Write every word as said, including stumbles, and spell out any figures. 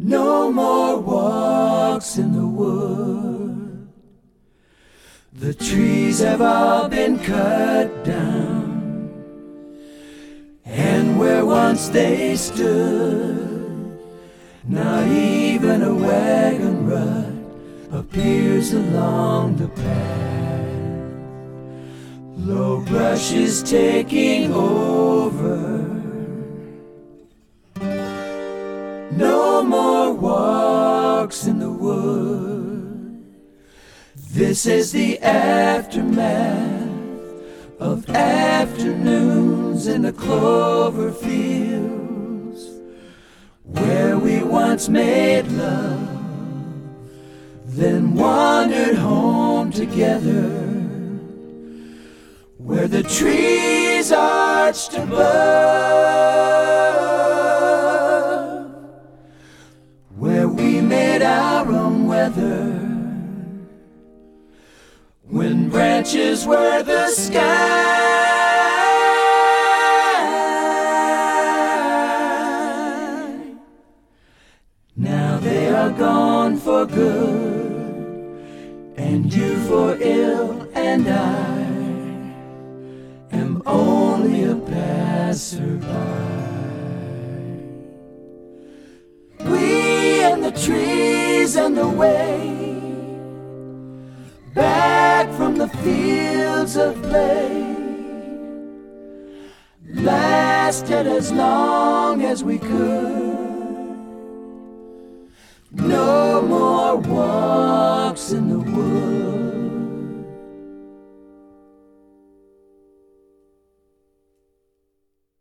No more walks in the wood. The trees have all been cut down, and where once they stood, now even a wagon rut appears along the path. Low brush is taking over. No more walks in the wood. This is the aftermath of afternoons in the clover fields, where we once made love, then wandered home together, where the trees arched above, where we made our own weather, when branches were the sky. Now they are gone for good, and you for ill, and I am only a passerby. We and the trees and the way, back from the fields of play, lasted as long as we could. No more walks in the woods.